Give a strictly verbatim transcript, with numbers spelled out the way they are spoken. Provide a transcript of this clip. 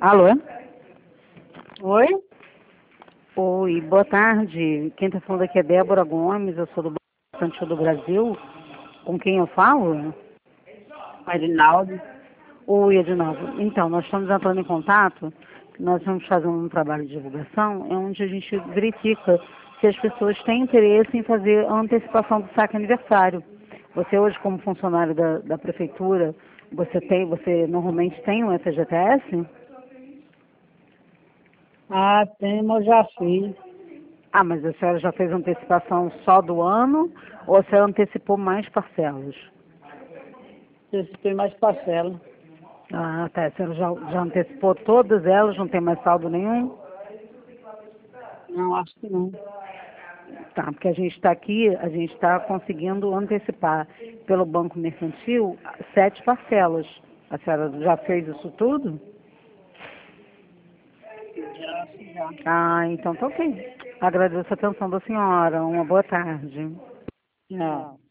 Alô? Oi? Oi, boa tarde. Quem está falando aqui é Débora Gomes, eu sou do Banco Infantil do Brasil. Com quem eu falo? Marinaldo. Oi, Edinaldo. Então, nós estamos entrando em contato, nós vamos fazer um trabalho de divulgação, é onde a gente verifica se as pessoas têm interesse em fazer a antecipação do saque aniversário. Você hoje, como funcionário da, da prefeitura, você tem, você normalmente tem um F G T S? Ah, tem, mas eu já fiz. Ah, mas a senhora já fez antecipação só do ano ou a senhora antecipou mais parcelas? Esse tem mais parcela. Ah, tá. A senhora já, já antecipou todas elas, não tem mais saldo nenhum? Não, acho que não. Tá, porque a gente está aqui, a gente está conseguindo antecipar pelo Banco Mercantil sete parcelas. A senhora já fez isso tudo? Já, já. Ah, então tá ok. Agradeço a atenção da senhora. Uma boa tarde. Não.